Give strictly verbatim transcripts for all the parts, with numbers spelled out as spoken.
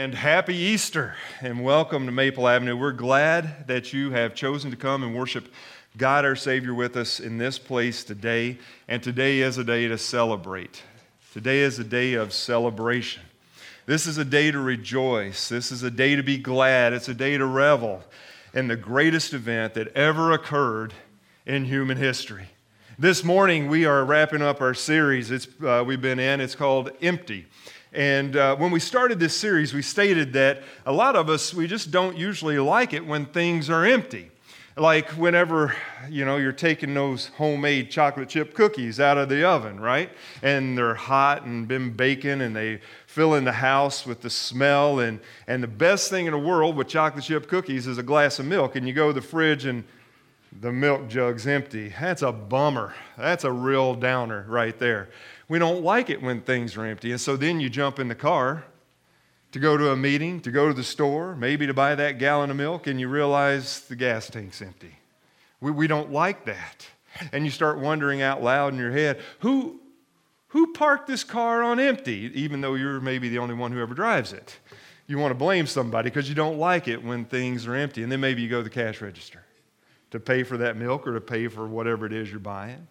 And happy Easter and welcome to Maple Avenue. We're glad that you have chosen to come and worship God our Savior with us in this place today. And today is a day to celebrate. Today is a day of celebration. This is a day to rejoice. This is a day to be glad. It's a day to revel in the greatest event that ever occurred in human history. This morning we are wrapping up our series it's, uh, we've been in. It's called Empty. And uh, when we started this series, we stated that a lot of us, we just don't usually like it when things are empty. Like whenever, you know, you're taking those homemade chocolate chip cookies out of the oven, right? And they're hot and been baking and they fill in the house with the smell. And, and the best thing in the world with chocolate chip cookies is a glass of milk. And you go to the fridge and the milk jug's empty. That's a bummer. That's a real downer right there. We don't like it when things are empty. And so then you jump in the car to go to a meeting, to go to the store, maybe to buy that gallon of milk, and you realize the gas tank's empty. We, we don't like that. And you start wondering out loud in your head, who, who parked this car on empty, even though you're maybe the only one who ever drives it? You want to blame somebody because you don't like it when things are empty. And then maybe you go to the cash register to pay for that milk or to pay for whatever it is you're buying.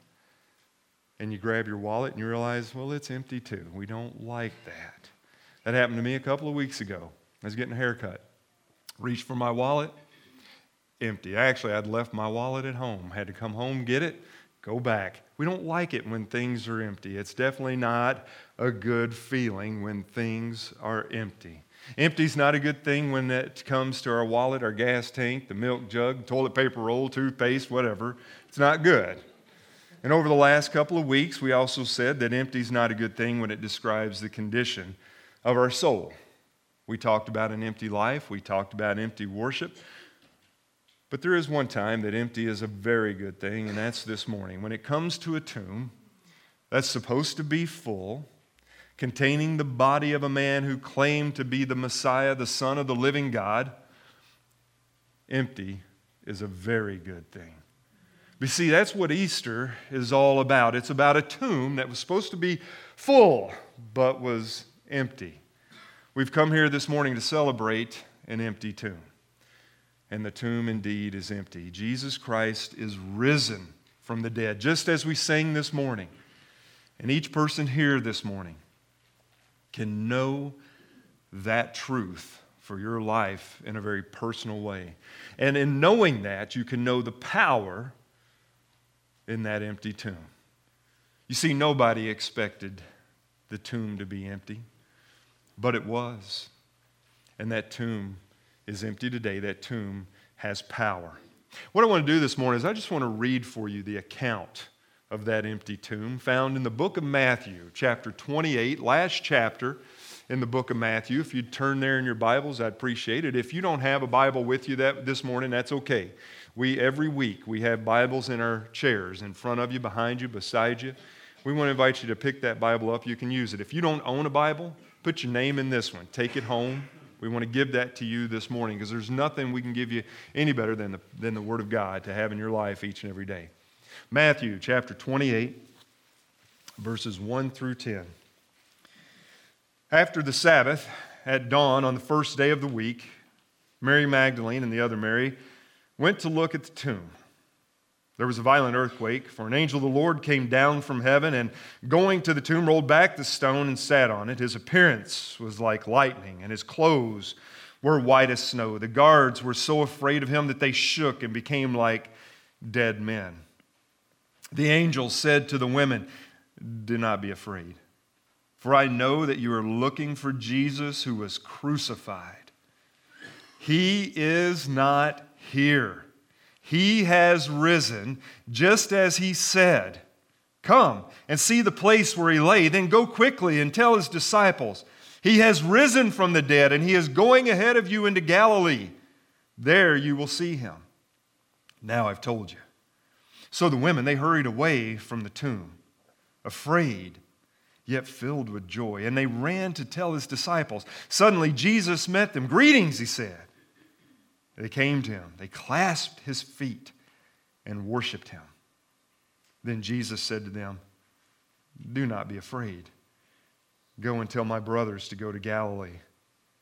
And you grab your wallet and you realize, well, it's empty too. We don't like that. That happened to me a couple of weeks ago. I was getting a haircut. Reached for my wallet, empty. Actually, I'd left my wallet at home. Had to come home, get it, go back. We don't like it when things are empty. It's definitely not a good feeling when things are empty. Empty's not a good thing when it comes to our wallet, our gas tank, the milk jug, toilet paper roll, toothpaste, whatever. It's not good. And over the last couple of weeks, we also said that empty's not a good thing when it describes the condition of our soul. We talked about an empty life. We talked about empty worship. But there is one time that empty is a very good thing, and that's this morning. When it comes to a tomb that's supposed to be full, containing the body of a man who claimed to be the Messiah, the Son of the living God, empty is a very good thing. You see, that's what Easter is all about. It's about a tomb that was supposed to be full, but was empty. We've come here this morning to celebrate an empty tomb. And the tomb indeed is empty. Jesus Christ is risen from the dead, just as we sang this morning. And each person here this morning can know that truth for your life in a very personal way. And in knowing that, you can know the power in that empty tomb. You see, nobody expected the tomb to be empty, but it was. And that tomb is empty today. That tomb has power. What I want to do this morning is I just want to read for you the account of that empty tomb found in the book of Matthew, chapter twenty-eight, last chapter in the book of Matthew. If you'd turn there in your Bibles, I'd appreciate it. If you don't have a Bible with you that this morning, that's okay. We, every week, we have Bibles in our chairs, in front of you, behind you, beside you. We want to invite you to pick that Bible up. You can use it. If you don't own a Bible, put your name in this one. Take it home. We want to give that to you this morning because there's nothing we can give you any better than the, than the Word of God to have in your life each and every day. Matthew chapter twenty-eight, verses one through ten. After the Sabbath, at dawn on the first day of the week, Mary Magdalene and the other Mary went to look at the tomb. There was a violent earthquake, for an angel of the Lord came down from heaven and, going to the tomb, rolled back the stone and sat on it. His appearance was like lightning, and his clothes were white as snow. The guards were so afraid of him that they shook and became like dead men. The angel said to the women, "Do not be afraid, for I know that you are looking for Jesus who was crucified. He is not here. He has risen, just as he said. Come and see the place where he lay, then go quickly and tell his disciples, he has risen from the dead, and he is going ahead of you into Galilee. There you will see him. Now I've told you." So the women, they hurried away from the tomb, afraid, yet filled with joy, and they ran to tell his disciples. Suddenly Jesus met them. "Greetings," he said. They came to him. They clasped his feet and worshiped him. Then Jesus said to them, "Do not be afraid. Go and tell my brothers to go to Galilee.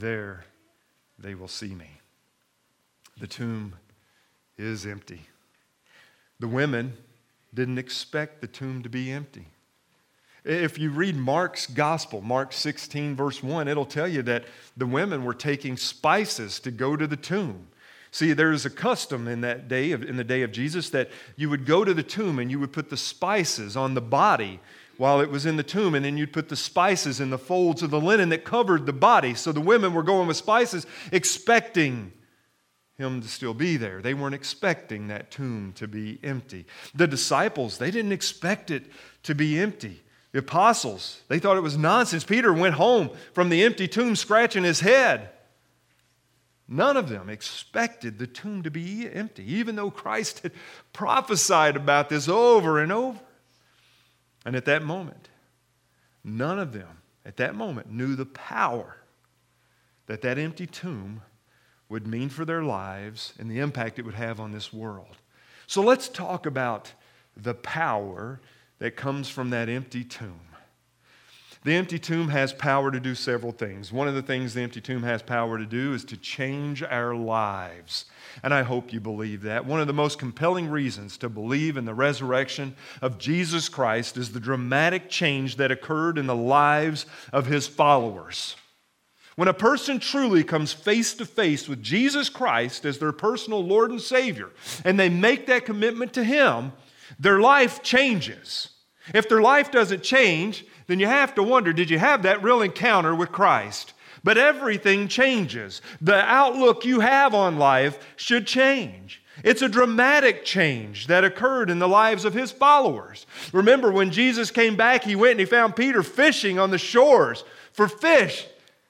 there they will see me. The tomb is empty. The women didn't expect the tomb to be empty. If you read Mark's gospel, Mark sixteen, verse one, it'll tell you that the women were taking spices to go to the tomb. See, there's a custom in that day, in the day of Jesus, that you would go to the tomb and you would put the spices on the body while it was in the tomb, and then you'd put the spices in the folds of the linen that covered the body. So the women were going with spices, expecting him to still be there. They weren't expecting that tomb to be empty. The disciples, they didn't expect it to be empty. The apostles, they thought it was nonsense. Peter went home from the empty tomb scratching his head. None of them expected the tomb to be empty, even though Christ had prophesied about this over and over. And at that moment, none of them at that moment knew the power that that empty tomb would mean for their lives and the impact it would have on this world. So let's talk about the power that comes from that empty tomb. The empty tomb has power to do several things. One of the things the empty tomb has power to do is to change our lives. And I hope you believe that. One of the most compelling reasons to believe in the resurrection of Jesus Christ is the dramatic change that occurred in the lives of his followers. When a person truly comes face to face with Jesus Christ as their personal Lord and Savior, and they make that commitment to him, their life changes. If their life doesn't change, then you have to wonder, did you have that real encounter with Christ? But everything changes. The outlook you have on life should change. It's a dramatic change that occurred in the lives of his followers. Remember, when Jesus came back, he went and he found Peter fishing on the shores for fish.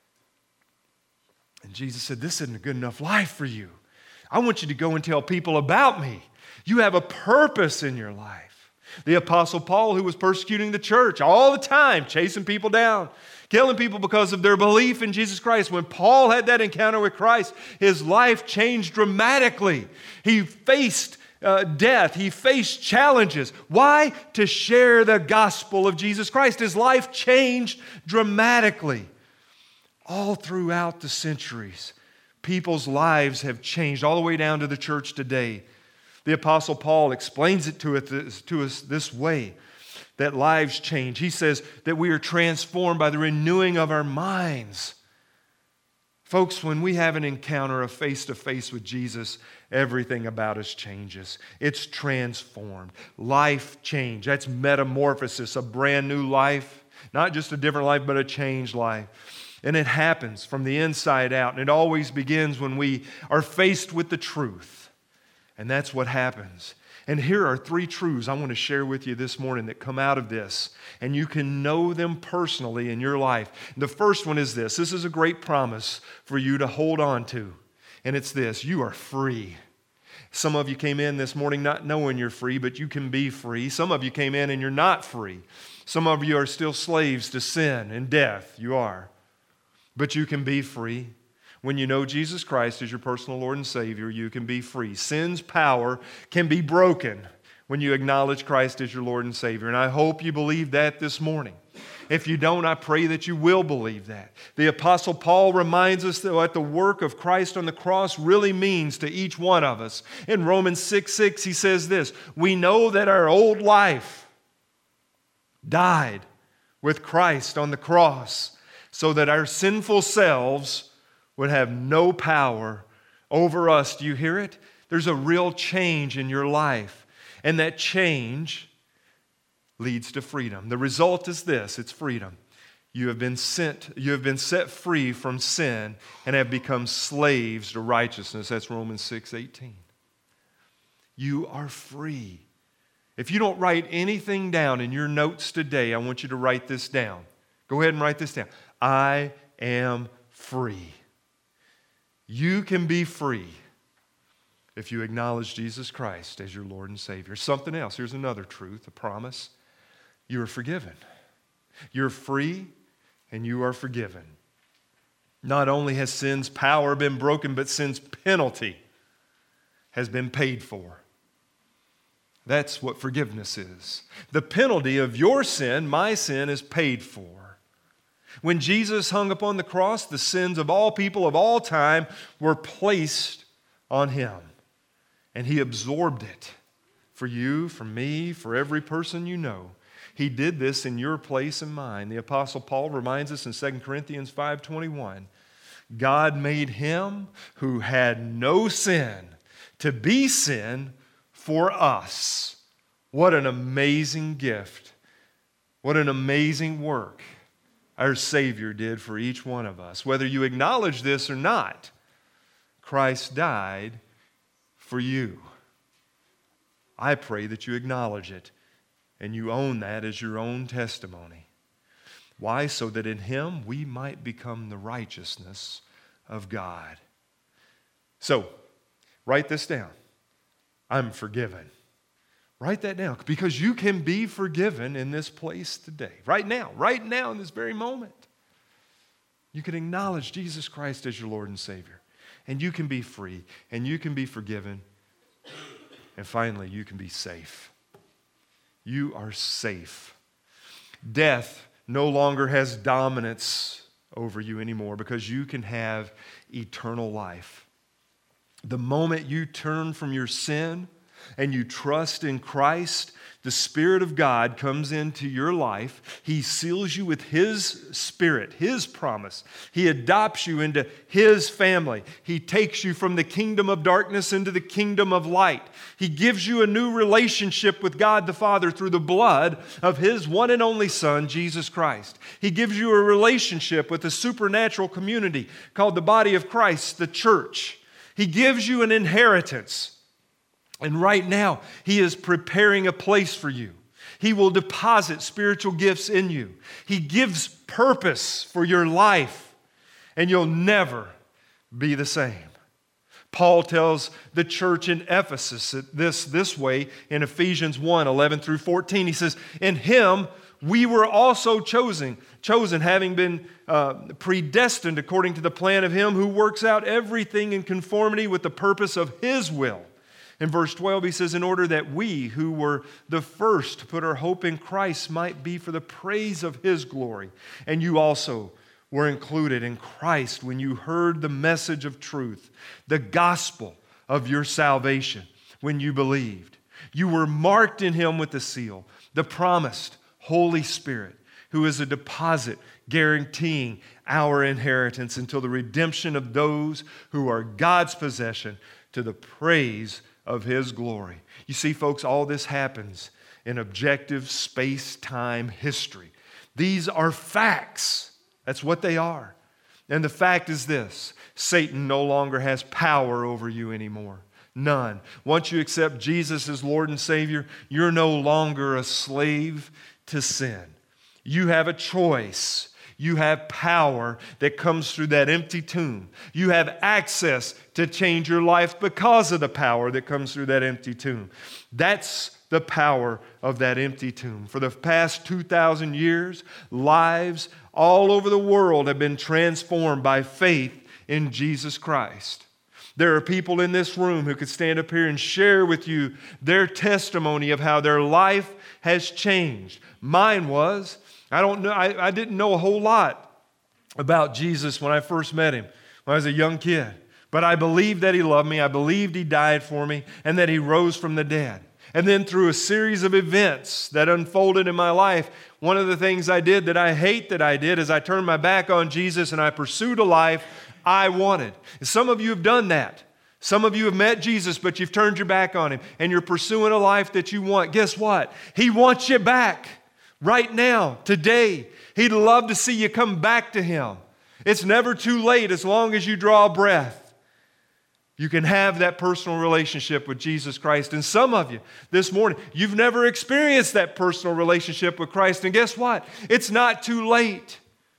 And Jesus said, this isn't a good enough life for you. I want you to go and tell people about me. You have a purpose in your life. The Apostle Paul, who was persecuting the church all the time, chasing people down, killing people because of their belief in Jesus Christ. When Paul had that encounter with Christ, his life changed dramatically. He faced uh, death. He faced challenges. Why? To share the gospel of Jesus Christ. His life changed dramatically. All throughout the centuries, people's lives have changed all the way down to the church today. The Apostle Paul explains it to us, to us this way, that lives change. He says that we are transformed by the renewing of our minds. Folks, when we have an encounter of face-to-face with Jesus, everything about us changes. It's transformed. Life change. That's metamorphosis, a brand new life. Not just a different life, but a changed life. And it happens from the inside out. And it always begins when we are faced with the truth. And that's what happens. And here are three truths I want to share with you this morning that come out of this. And you can know them personally in your life. The first one is this. This is a great promise for you to hold on to. And it's this. You are free. Some of you came in this morning not knowing you're free, but you can be free. Some of you came in and you're not free. Some of you are still slaves to sin and death. You are. But you can be free. When you know Jesus Christ as your personal Lord and Savior, you can be free. Sin's power can be broken when you acknowledge Christ as your Lord and Savior. And I hope you believe that this morning. If you don't, I pray that you will believe that. The Apostle Paul reminds us that what the work of Christ on the cross really means to each one of us. In Romans six six, he says this, we know that our old life died with Christ on the cross so that our sinful selves would have no power over us. Do you hear it? There's a real change in your life. And that change leads to freedom. The result is this, it's freedom. You have been sent, you have been set free from sin and have become slaves to righteousness. That's Romans six eighteen. You are free. If you don't write anything down in your notes today, I want you to write this down. Go ahead and write this down. I am free. You can be free if you acknowledge Jesus Christ as your Lord and Savior. Something else. Here's another truth, a promise. You are forgiven. You're free and you are forgiven. Not only has sin's power been broken, but sin's penalty has been paid for. That's what forgiveness is. The penalty of your sin, my sin, is paid for. When Jesus hung upon the cross, the sins of all people of all time were placed on him. And he absorbed it for you, for me, for every person you know. He did this in your place and mine. The Apostle Paul reminds us in Second Corinthians five twenty-one, God made him who had no sin to be sin for us. What an amazing gift. What an amazing work our Savior did for each one of us. Whether you acknowledge this or not, Christ died for you. I pray that you acknowledge it and you own that as your own testimony. Why? So that in him we might become the righteousness of God. So, write this down. I'm forgiven. Write that down, because you can be forgiven in this place today. Right now, right now in this very moment. You can acknowledge Jesus Christ as your Lord and Savior. And you can be free, and you can be forgiven. And finally, you can be safe. You are safe. Death no longer has dominance over you anymore, because you can have eternal life. The moment you turn from your sin and you trust in Christ, the Spirit of God comes into your life. He seals you with His Spirit, His promise. He adopts you into His family. He takes you from the kingdom of darkness into the kingdom of light. He gives you a new relationship with God the Father through the blood of His one and only Son, Jesus Christ. He gives you a relationship with a supernatural community called the body of Christ, the church. He gives you an inheritance. And right now, He is preparing a place for you. He will deposit spiritual gifts in you. He gives purpose for your life, and you'll never be the same. Paul tells the church in Ephesus this this way in Ephesians one, eleven through fourteen. He says, in Him we were also chosen, chosen having been uh, predestined according to the plan of Him who works out everything in conformity with the purpose of His will. In verse twelve, he says, in order that we who were the first to put our hope in Christ might be for the praise of His glory. And you also were included in Christ when you heard the message of truth, the gospel of your salvation, when you believed. You were marked in Him with the seal, the promised Holy Spirit, who is a deposit guaranteeing our inheritance until the redemption of those who are God's possession, to the praise of His glory. You see, folks, all this happens in objective space-time history. These are facts. That's what they are. And the fact is this: Satan no longer has power over you anymore. None. Once you accept Jesus as Lord and Savior, you're no longer a slave to sin. You have a choice. You have power that comes through that empty tomb. You have access to change your life because of the power that comes through that empty tomb. That's the power of that empty tomb. For the past two thousand years, lives all over the world have been transformed by faith in Jesus Christ. There are people in this room who could stand up here and share with you their testimony of how their life has changed. Mine was. I don't know. I, I didn't know a whole lot about Jesus when I first met Him, when I was a young kid. But I believed that He loved me. I believed He died for me and that He rose from the dead. And then through a series of events that unfolded in my life, one of the things I did that I hate that I did is I turned my back on Jesus and I pursued a life I wanted. And some of you have done that. Some of you have met Jesus, but you've turned your back on Him and you're pursuing a life that you want. Guess what? He wants you back. Right now, today, He'd love to see you come back to Him. It's never too late as long as you draw a breath. You can have that personal relationship with Jesus Christ. And some of you this morning, you've never experienced that personal relationship with Christ. And guess what? It's not too late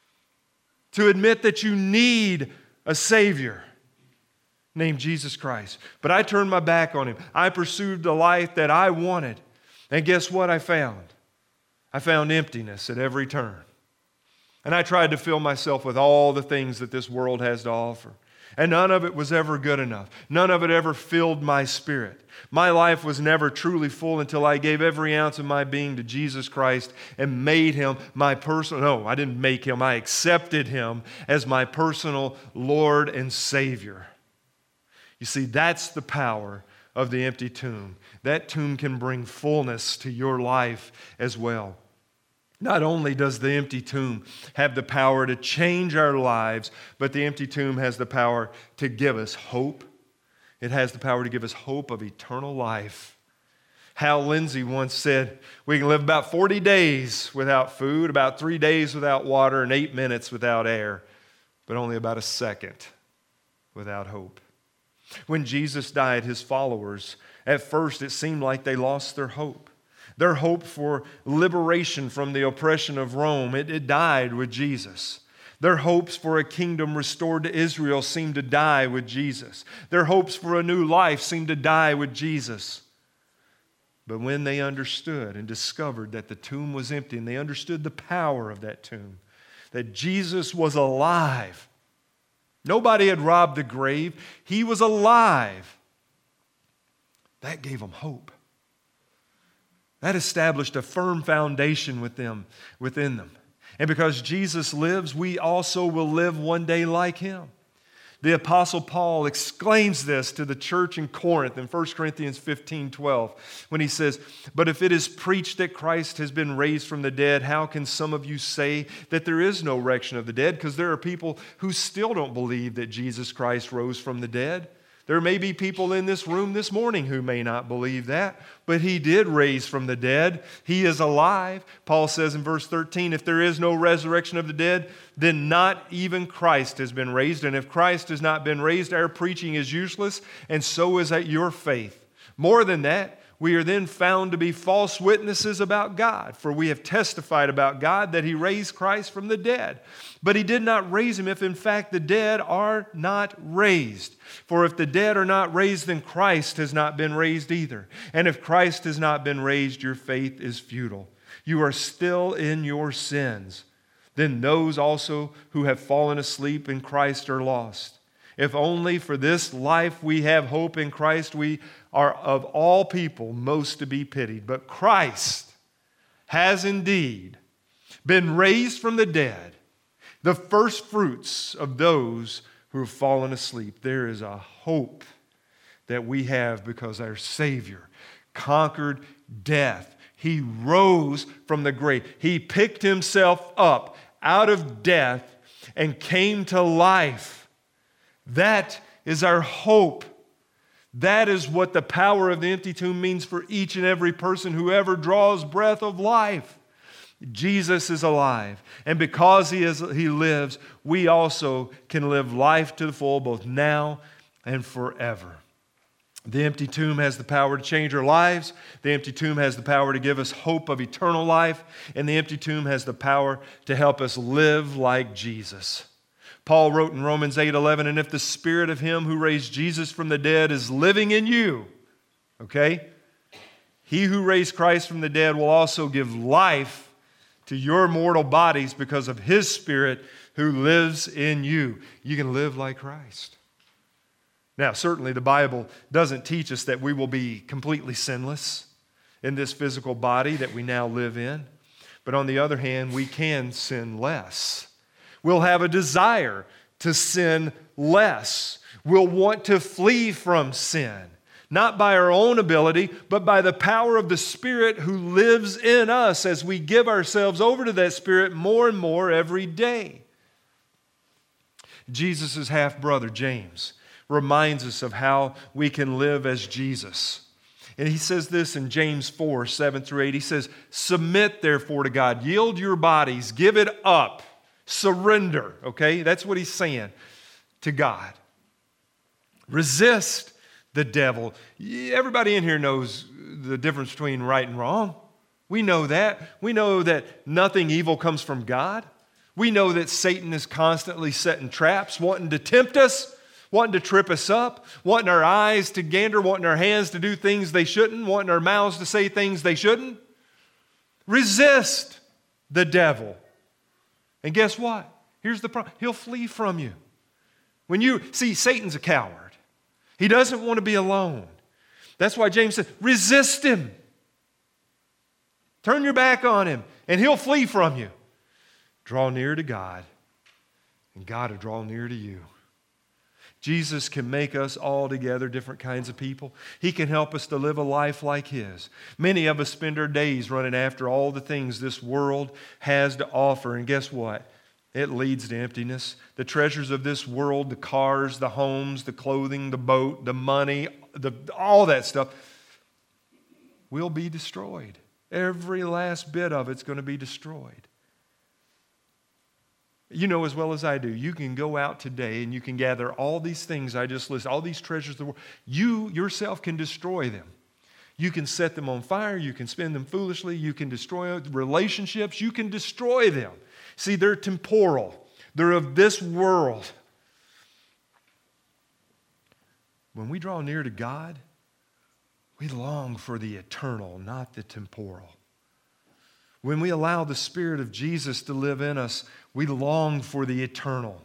to admit that you need a Savior named Jesus Christ. But I turned my back on Him. I pursued the life that I wanted. And guess what I found? I found emptiness at every turn. And I tried to fill myself with all the things that this world has to offer. And none of it was ever good enough. None of it ever filled my spirit. My life was never truly full until I gave every ounce of my being to Jesus Christ and made Him my personal, no, I didn't make Him, I accepted Him as my personal Lord and Savior. You see, that's the power of the empty tomb. That tomb can bring fullness to your life as well. Not only does the empty tomb have the power to change our lives, but the empty tomb has the power to give us hope. It has the power to give us hope of eternal life. Hal Lindsey once said, we can live about forty days without food, about three days without water, and eight minutes without air, but only about a second without hope. When Jesus died, His followers, at first it seemed like they lost their hope. Their hope for liberation from the oppression of Rome, it, it died with Jesus. Their hopes for a kingdom restored to Israel seemed to die with Jesus. Their hopes for a new life seemed to die with Jesus. But when they understood and discovered that the tomb was empty, and they understood the power of that tomb, that Jesus was alive, nobody had robbed the grave, He was alive, that gave them hope. That established a firm foundation with them, within them. And because Jesus lives, we also will live one day like Him. The Apostle Paul exclaims this to the church in Corinth in First Corinthians fifteen twelve when he says, "But if it is preached that Christ has been raised from the dead, how can some of you say that there is no resurrection of the dead?" Because there are people who still don't believe that Jesus Christ rose from the dead. There may be people in this room this morning who may not believe that, but He did raise from the dead. He is alive. Paul says in verse thirteen, if there is no resurrection of the dead, then not even Christ has been raised. And if Christ has not been raised, our preaching is useless, and so is your faith. More than that, we are then found to be false witnesses about God, for we have testified about God that He raised Christ from the dead. But He did not raise Him if in fact the dead are not raised. For if the dead are not raised, then Christ has not been raised either. And if Christ has not been raised, your faith is futile. You are still in your sins. Then those also who have fallen asleep in Christ are lost. If only for this life we have hope in Christ, we are of all people most to be pitied. But Christ has indeed been raised from the dead, the first fruits of those who have fallen asleep. There is a hope that we have because our Savior conquered death. He rose from the grave. He picked Himself up out of death and came to life. That is our hope. That is what the power of the empty tomb means for each and every person who ever draws breath of life. Jesus is alive, and because he is, he lives, we also can live life to the full, both now and forever. The empty tomb has the power to change our lives. The empty tomb has the power to give us hope of eternal life, and the empty tomb has the power to help us live like Jesus. Paul wrote in Romans eight eleven, and if the Spirit of Him who raised Jesus from the dead is living in you, okay, He who raised Christ from the dead will also give life to your mortal bodies because of His Spirit who lives in you. You can live like Christ. Now, certainly the Bible doesn't teach us that we will be completely sinless in this physical body that we now live in. But on the other hand, we can sin less. We'll have a desire to sin less. We'll want to flee from sin, not by our own ability, but by the power of the Spirit who lives in us as we give ourselves over to that Spirit more and more every day. Jesus' half-brother, James, reminds us of how we can live as Jesus. And he says this in James four, seven through eight. He says, submit therefore to God. Yield your bodies. Give it up. Surrender. Okay? That's what he's saying to God. Resist the devil. Everybody in here knows the difference between right and wrong. We know that. We know that nothing evil comes from God. We know that Satan is constantly setting traps, wanting to tempt us, wanting to trip us up, wanting our eyes to gander, wanting our hands to do things they shouldn't, wanting our mouths to say things they shouldn't. Resist the devil. And guess what? Here's the problem. He'll flee from you. When you see, Satan's a coward. He doesn't want to be alone. That's why James said, resist him. Turn your back on him, and he'll flee from you. Draw near to God, and God will draw near to you. Jesus can make us all together different kinds of people. He can help us to live a life like His. Many of us spend our days running after all the things this world has to offer, and guess what? It leads to emptiness. The treasures of this world, the cars, the homes, the clothing, the boat, the money, the, all that stuff will be destroyed. Every last bit of it's going to be destroyed. You know as well as I do, you can go out today and you can gather all these things I just listed, all these treasures of the world. You yourself can destroy them. You can set them on fire. You can spend them foolishly. You can destroy relationships. You can destroy them. See, they're temporal. They're of this world. When we draw near to God, we long for the eternal, not the temporal. When we allow the Spirit of Jesus to live in us, we long for the eternal.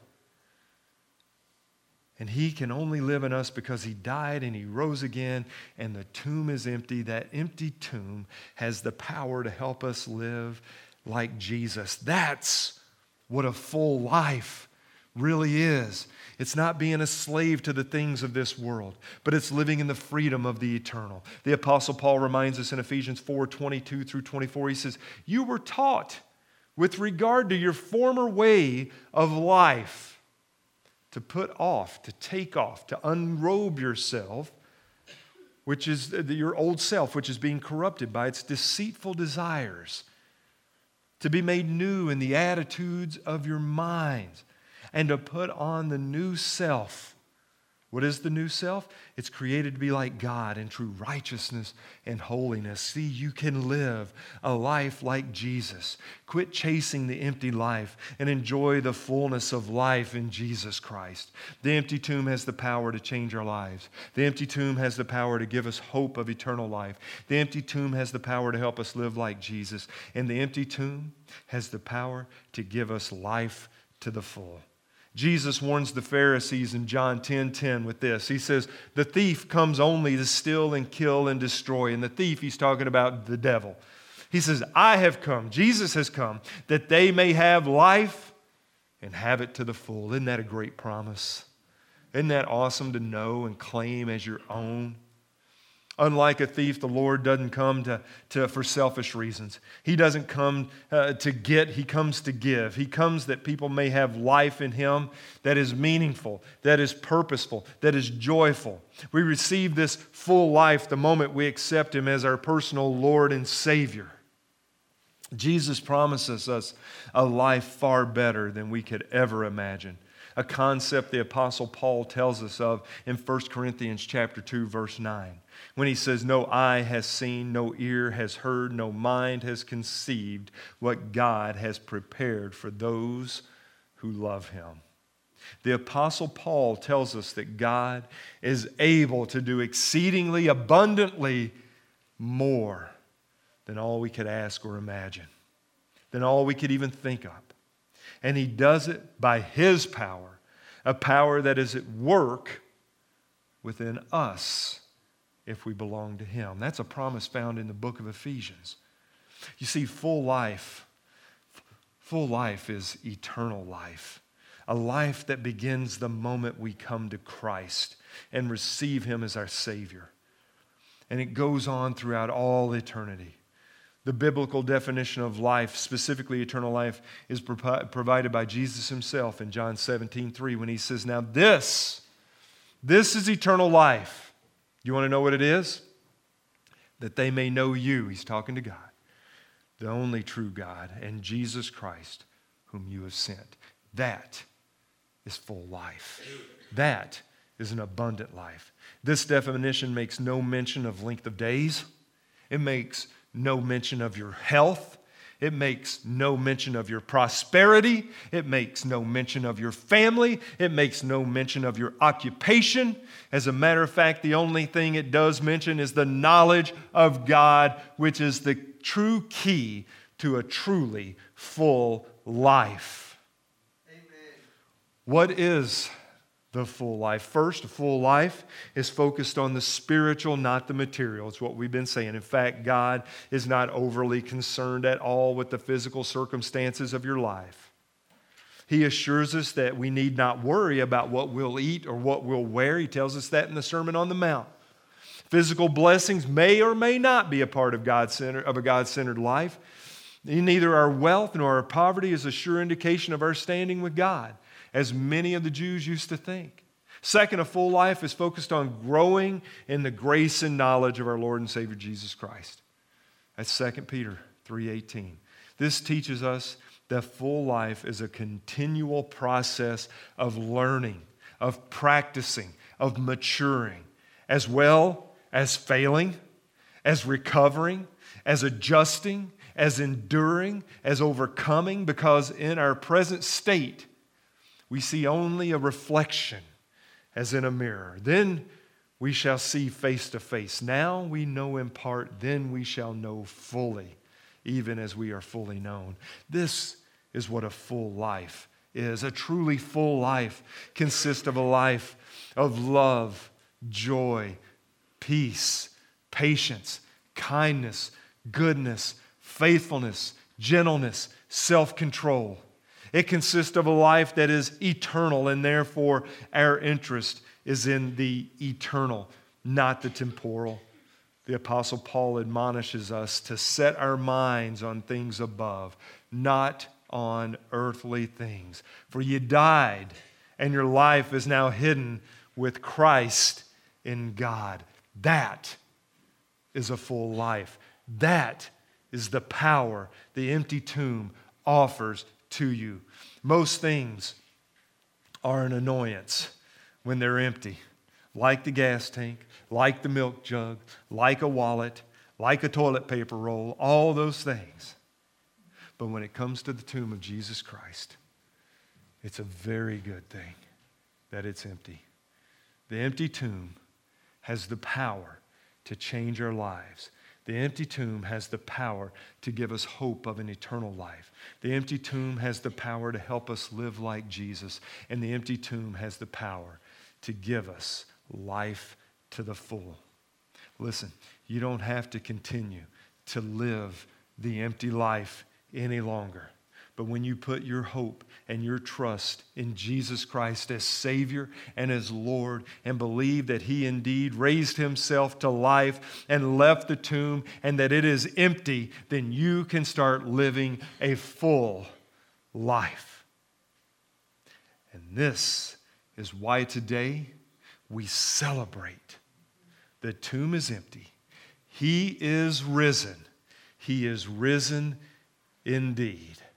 And He can only live in us because He died and He rose again, and the tomb is empty. That empty tomb has the power to help us live like Jesus. That's what a full life really is. It's not being a slave to the things of this world, but it's living in the freedom of the eternal. The Apostle Paul reminds us in Ephesians four, twenty-two through twenty-four, he says, you were taught with regard to your former way of life to put off, to take off, to unrobe yourself, which is your old self, which is being corrupted by its deceitful desires, to be made new in the attitudes of your minds, and to put on the new self. What is the new self? It's created to be like God in true righteousness and holiness. See, you can live a life like Jesus. Quit chasing the empty life and enjoy the fullness of life in Jesus Christ. The empty tomb has the power to change our lives. The empty tomb has the power to give us hope of eternal life. The empty tomb has the power to help us live like Jesus. And the empty tomb has the power to give us life to the full. Jesus warns the Pharisees in John ten ten with this. He says, the thief comes only to steal and kill and destroy. And the thief, he's talking about the devil. He says, I have come, Jesus has come, that they may have life and have it to the full. Isn't that a great promise? Isn't that awesome to know and claim as your own? Unlike a thief, the Lord doesn't come to, to, for selfish reasons. He doesn't come uh, to get, He comes to give. He comes that people may have life in Him that is meaningful, that is purposeful, that is joyful. We receive this full life the moment we accept Him as our personal Lord and Savior. Jesus promises us a life far better than we could ever imagine. A concept the Apostle Paul tells us of in First Corinthians chapter two, verse nine. When he says, no eye has seen, no ear has heard, no mind has conceived what God has prepared for those who love Him. The Apostle Paul tells us that God is able to do exceedingly abundantly more than all we could ask or imagine, than all we could even think of. And He does it by His power, a power that is at work within us if we belong to Him. That's a promise found in the book of Ephesians. You see, full life, full life is eternal life, a life that begins the moment we come to Christ and receive Him as our Savior. And it goes on throughout all eternity. The biblical definition of life, specifically eternal life, is pro- provided by Jesus Himself in John seventeen three when He says, now this, this is eternal life. You want to know what it is? That they may know you, He's talking to God, the only true God, and Jesus Christ, whom you have sent. That is full life. That is an abundant life. This definition makes no mention of length of days. It makes no mention of your health. It makes no mention of your prosperity. It makes no mention of your family. It makes no mention of your occupation. As a matter of fact, the only thing it does mention is the knowledge of God, which is the true key to a truly full life. Amen. What is the full life. First, a full life is focused on the spiritual, not the material. It's what we've been saying. In fact, God is not overly concerned at all with the physical circumstances of your life. He assures us that we need not worry about what we'll eat or what we'll wear. He tells us that in the Sermon on the Mount. Physical blessings may or may not be a part of God-centered, of a God-centered life. Neither our wealth nor our poverty is a sure indication of our standing with God, as many of the Jews used to think. Second, a full life is focused on growing in the grace and knowledge of our Lord and Savior Jesus Christ. That's Second Peter three eighteen. This teaches us that full life is a continual process of learning, of practicing, of maturing, as well as failing, as recovering, as adjusting, as enduring, as overcoming, because in our present state, we see only a reflection as in a mirror. Then we shall see face to face. Now we know in part, then we shall know fully, even as we are fully known. This is what a full life is. A truly full life consists of a life of love, joy, peace, patience, kindness, goodness, faithfulness, gentleness, self-control. It consists of a life that is eternal, and therefore our interest is in the eternal, not the temporal. The Apostle Paul admonishes us to set our minds on things above, not on earthly things. For you died, and your life is now hidden with Christ in God. That is a full life. That is the power the empty tomb offers to you. Most things are an annoyance when they're empty, like the gas tank, like the milk jug, like a wallet, like a toilet paper roll, all those things. But when it comes to the tomb of Jesus Christ, it's a very good thing that it's empty. The empty tomb has the power to change our lives. The empty tomb has the power to give us hope of an eternal life. The empty tomb has the power to help us live like Jesus. And the empty tomb has the power to give us life to the full. Listen, you don't have to continue to live the empty life any longer. But when you put your hope and your trust in Jesus Christ as Savior and as Lord, and believe that He indeed raised Himself to life and left the tomb and that it is empty, then you can start living a full life. And this is why today we celebrate. The tomb is empty. He is risen. He is risen indeed.